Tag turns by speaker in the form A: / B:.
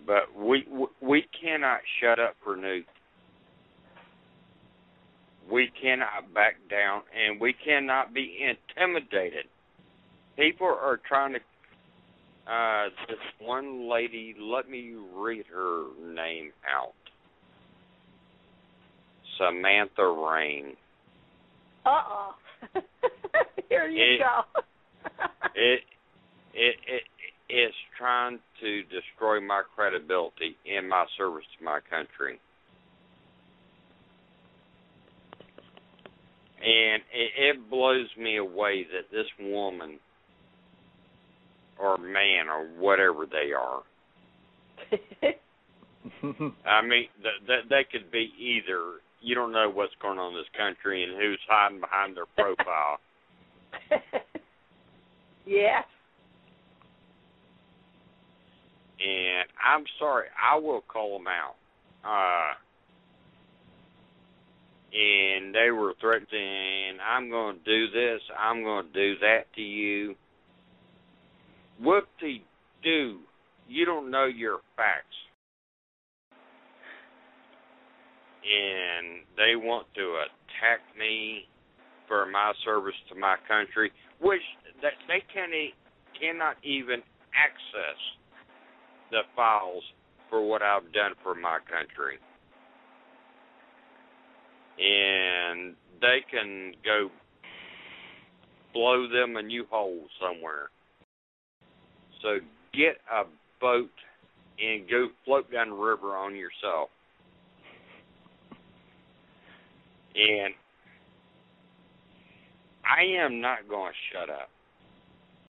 A: But we cannot shut up for Newt. We cannot back down, and we cannot be intimidated. People are trying to. This one lady, let me read her name out. Samantha Rain.
B: Uh-oh. Here you go.
A: It is trying to destroy my credibility in my service to my country. And it blows me away that this woman or man or whatever they are, I mean, they could be either. You don't know what's going on in this country and who's hiding behind their profile.
B: Yes.
A: And I'm sorry, I will call them out. And they were threatening, I'm going to do this, I'm going to do that to you. Whoop-de-doo, you don't know your facts. And they want to attack me for my service to my country, which they cannot even access the files for what I've done for my country. And they can go blow them a new hole somewhere. So get a boat and go float down the river on yourself. And I am not going to shut up.